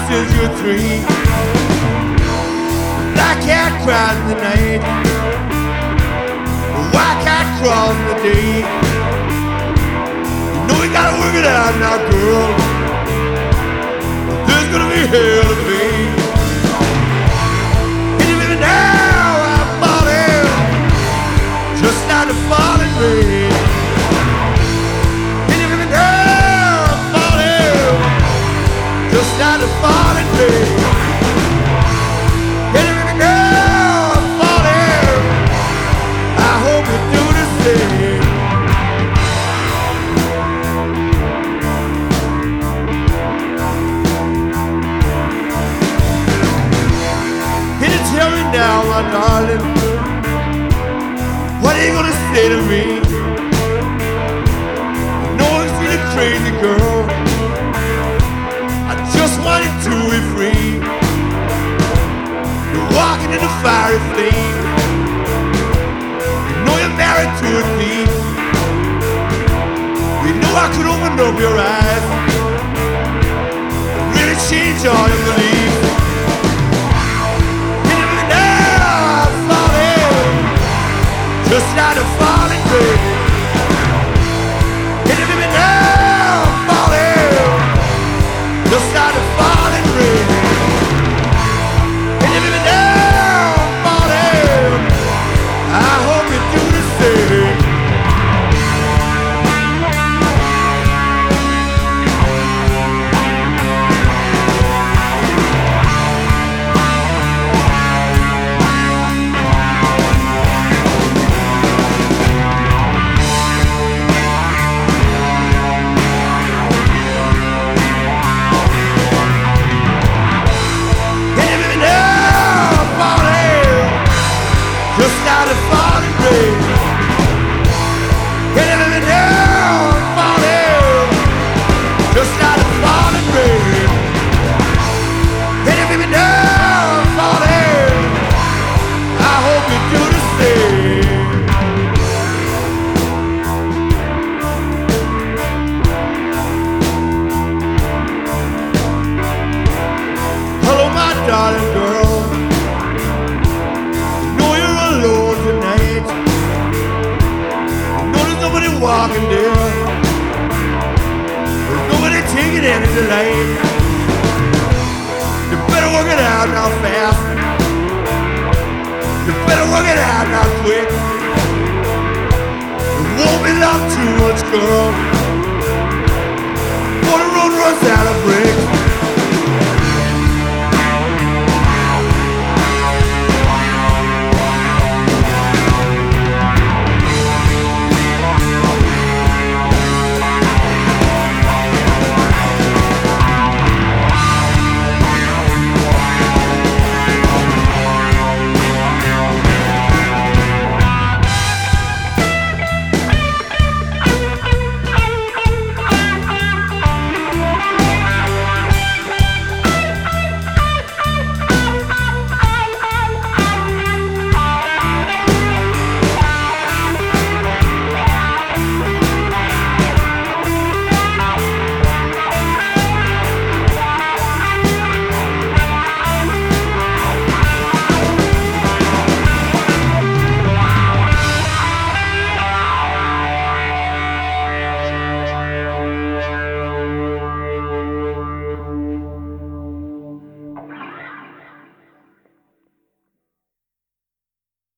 since you're 3. Black cat cries in the night, the white cat crawls in the day. You know you gotta work it out now, girl. There's gonna be hell to pay. And even now I'm falling, just like the falling rain. And even now I'm falling, just like the falling rain. And even now I'm falling, I hope you do the same. Tell me now, my darling, what are you gonna say to me? I know it's really crazy, girl. I just wanted to be free. You're walking in a fiery flame. You know you're married to a thief. You know I could open up your eyes and really change all your beliefs. Just like a falling rain. And even now I'm falling, just like a falling rain. And even now I'm falling, I hope you do the same. Just like a falling rain. And even now I'm falling, just like a falling rain. And even now I'm falling, I hope you do the same. Hello, my darling girl. Walking there, there's nobody taking any delight. You better work it out now fast. You better work it out now quick. It won't be long too much, girl, before the road runs out of bricks.